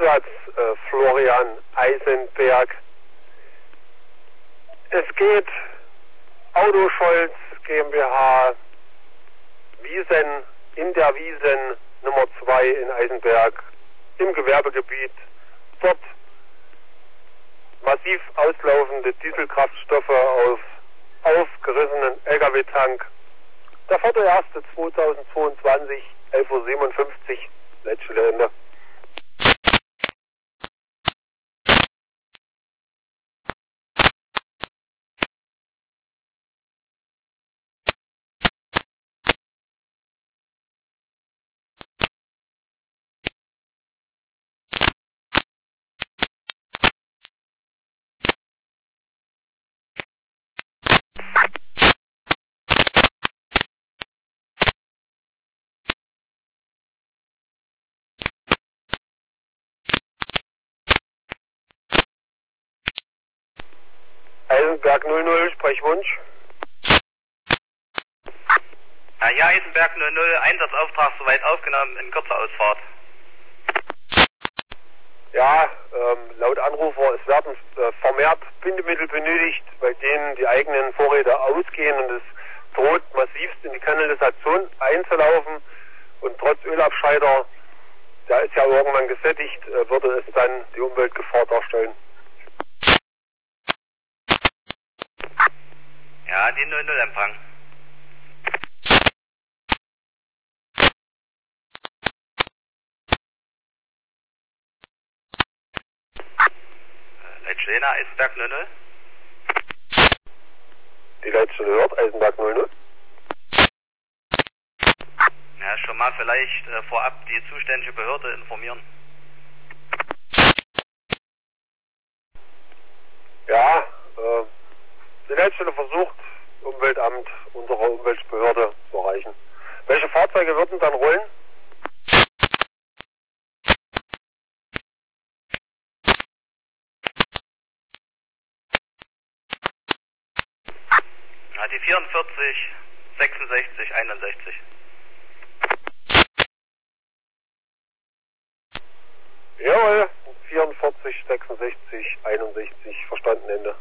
Einsatz, Florian Eisenberg. Es geht Autoscholz GmbH Wiesen in der Wiesen Nummer 2 in Eisenberg im Gewerbegebiet. Dort massiv auslaufende Dieselkraftstoffe auf aufgerissenen LKW-Tank. Der 4.1.2022, 11:57 Uhr, letzte Ende. Eisenberg 00, Sprechwunsch. Ja, Eisenberg 00, Einsatzauftrag soweit aufgenommen in kurzer Ausfahrt. Ja, laut Anrufer, es werden vermehrt Bindemittel benötigt, bei denen die eigenen Vorräte ausgehen und es droht massivst in die Kanalisation einzulaufen und trotz Ölabscheider, der ist ja irgendwann gesättigt, würde es dann die Umweltgefahr darstellen. Ja, die 00 Empfang. Leitstelle Eisenberg 00. Die Leitstelle hört, Eisenberg 00. Ja, schon mal vielleicht vorab die zuständige Behörde informieren. Ja, die Leitstelle versucht, Umweltamt, unsere Umweltbehörde zu erreichen. Welche Fahrzeuge würden dann rollen? Ja, die 44, 66, 61. Jawohl, 44, 66, 61, verstanden, Ende.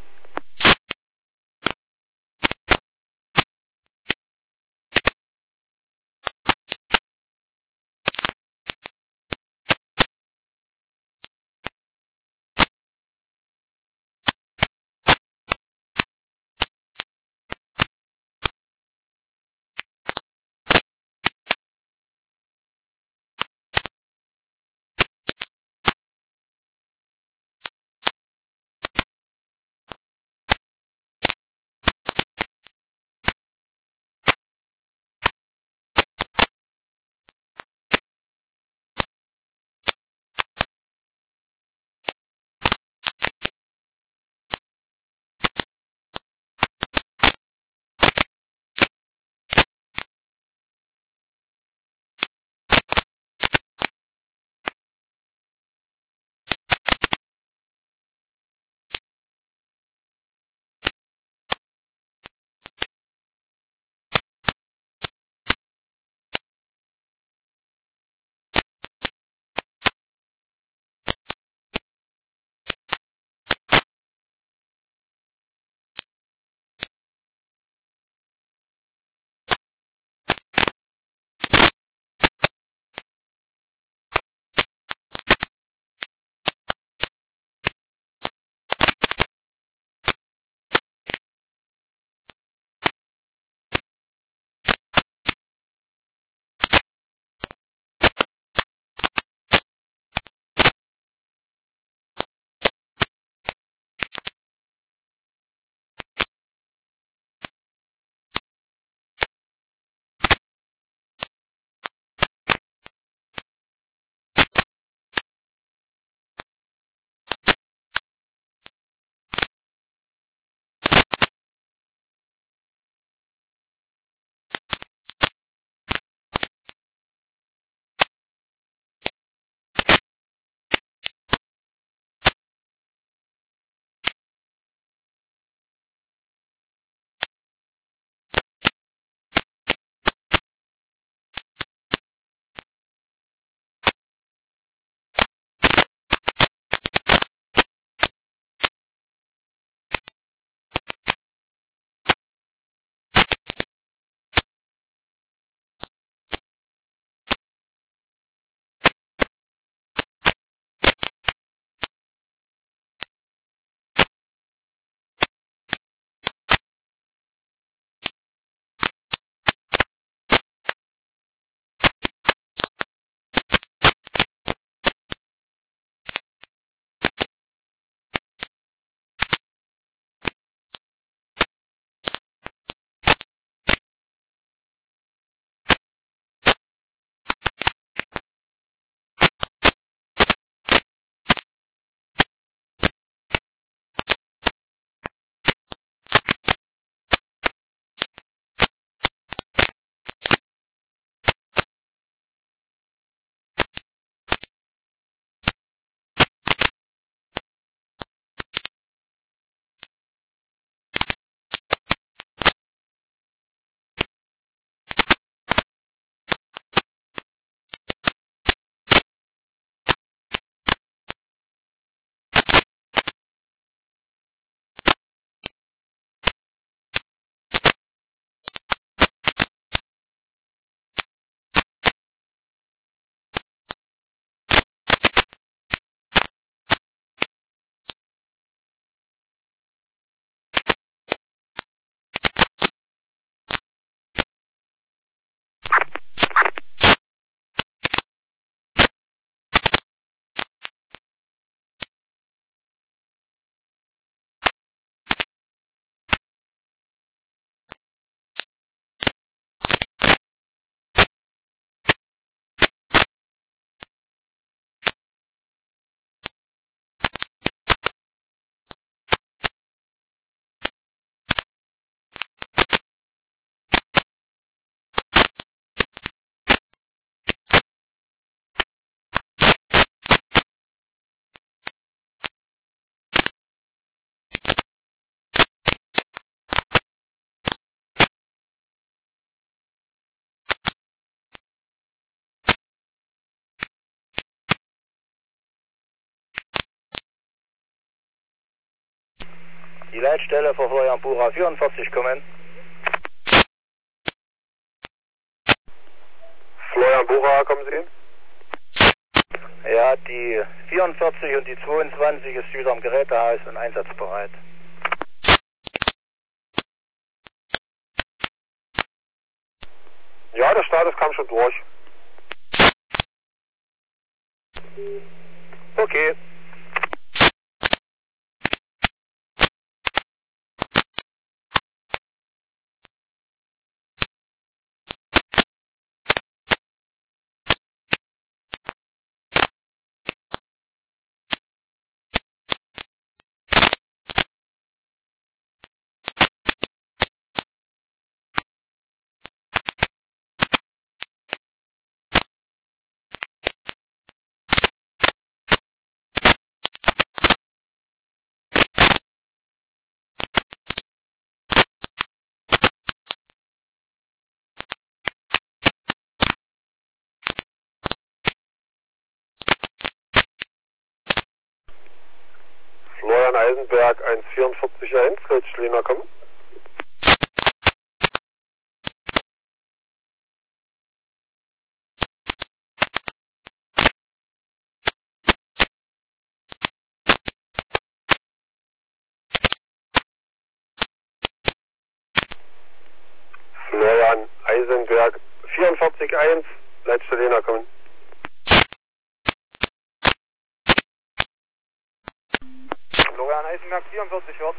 Die Leitstelle für Florian Bucher 44 kommen. Florian Bucher, kommen Sie hin? Ja, die 44 und die 22 ist wieder am Gerätehaus und einsatzbereit. Ja, der Status kam schon durch. Okay. Florian Eisenberg 144.1, Leitstelle kommen. Florian Eisenberg 44.1, Leitstelle kommen. Florian Eisenberg 44 wird.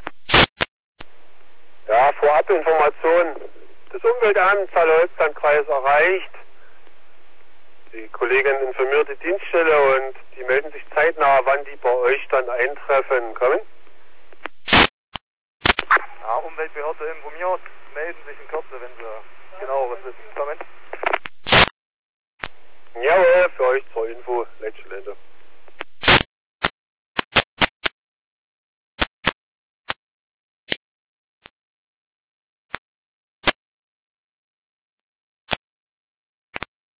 Ja, Vorabinformation des Umweltamts Halle-Holzlandkreis erreicht. Die Kollegin informiert die Dienststelle und die melden sich zeitnah, wann die bei euch dann eintreffen. Kommen? Ja, Umweltbehörde informiert, melden sich in Kürze, wenn sie genau was wissen. Kommen.